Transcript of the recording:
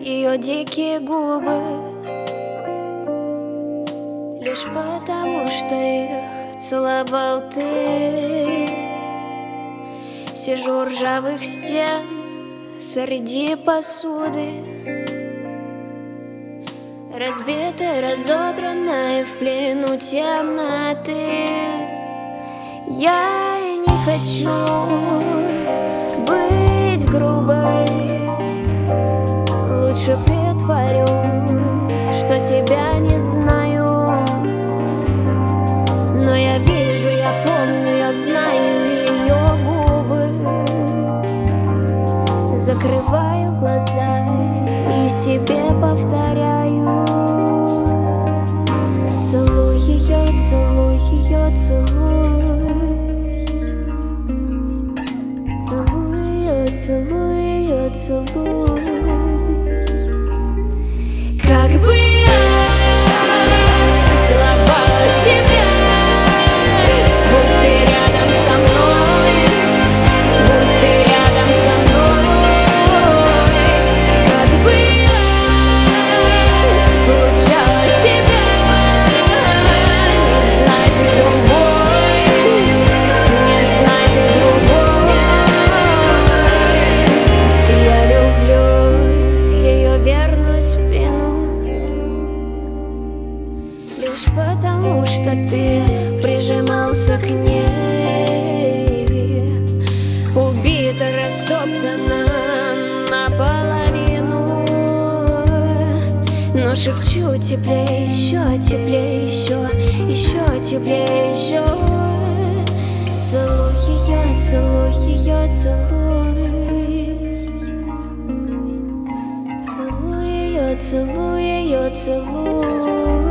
ее дикие губы, лишь потому, что их целовал ты. Сижу у ржавых стен среди посуды, разбитая, разодранная в плену темноты. Я и не хочу быть грубой, лучше притворюсь, что тебя не знаю. Но я вижу, я помню, я знаю ее губы. Закрываю глаза и себе повторяю: целуй ее, целуй ее, целуй. Целуй ее, целуй ее, целуй. Как бы я целовала тебя, будь ты рядом со мной, будь ты рядом со мной. Как бы я получала тебя, не знай ты другой, не знай ты другой. Я люблю ее верную спину, лишь потому, что ты прижимался к ней. Убита, растоптана наполовину, но шепчу теплее, еще теплее, еще теплее, еще. Целуй ее, целуй ее, целуй. Целуй ее, целуй ее, целуй.